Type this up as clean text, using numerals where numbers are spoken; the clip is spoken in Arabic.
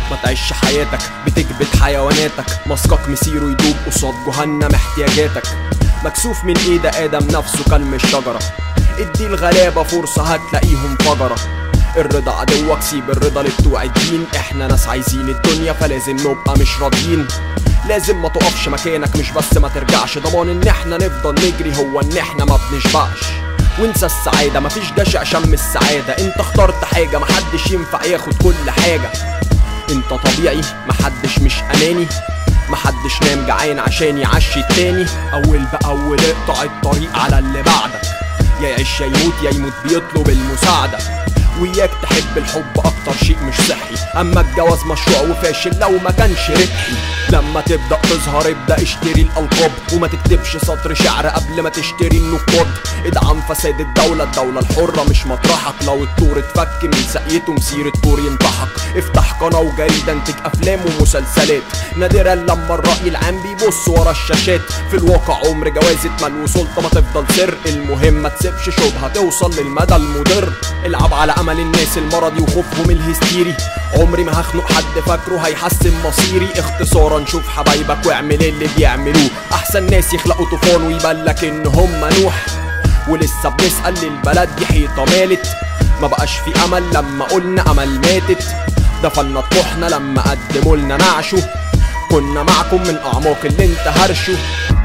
ما تعيش حياتك بتكبت حيواناتك، مسقك مسيره يدوب قصاد جهنم احتياجاتك. مكسوف من ايد ادم نفسه كان من الشجرة، ادي الغلابة فرصة هتلاقيهم فجرة. الرضا عدوك سيب الرضا لبتوع الدين، احنا ناس عايزين الدنيا فلازم نبقى مش راضيين. لازم ما تقفش مكانك مش بس ما ترجعش، ضمان ان احنا نفضل نجري هو ان احنا ما بنشبعش. وانسى السعادة مفيش جشع شم السعادة، انت اخترت حاجة محدش ينفع ياخد كل حاجة. انت طبيعي محدش مش اناني، محدش نام جعان عشان يعشي التاني. اول باول اقطع الطريق على اللي بعدك، يا يعيش يا يموت، يا يموت بيطلب المساعدة. وياك تحب الحب اكتر شيء مش صحي، اما الجواز مشروع وفاشل لو ما كانش ربحي. لما تبدأ تظهر ابدأ اشتري الألقاب، وما تكتبش سطر شعر قبل ما تشتري النقاد. ادعم فساد الدولة الحرة مش مطرحك، لو الطور اتفك من سقيته مسير الطور ينطحك. افتح قناة وجريدة انتج افلام ومسلسلات، نادرا لما الرأي العام بيبص ورا الشاشات. في الواقع عمر جوازة مال وسلطة ما تفضل سر، المهم ما تسيبش شبهة توصل للمدى المضر. العب على امل الناس المرضي وخوفهم الهستيري، عمري ما هخنق حد فاكره هيحسن مصيري. اختصارا شوف حبايبك واعمل اللي بيعملوه، احسن ناس يخلقوا طوفان ويبانلك ان هم نوح. ولسه بنسأل للبلد دي حيطة مالت، ما بقاش في امل لما قلنا امل ماتت. دفنا طموحنا لما قدموا لنا نعشه، كنا معكم من اعماق اللي انت هرشه.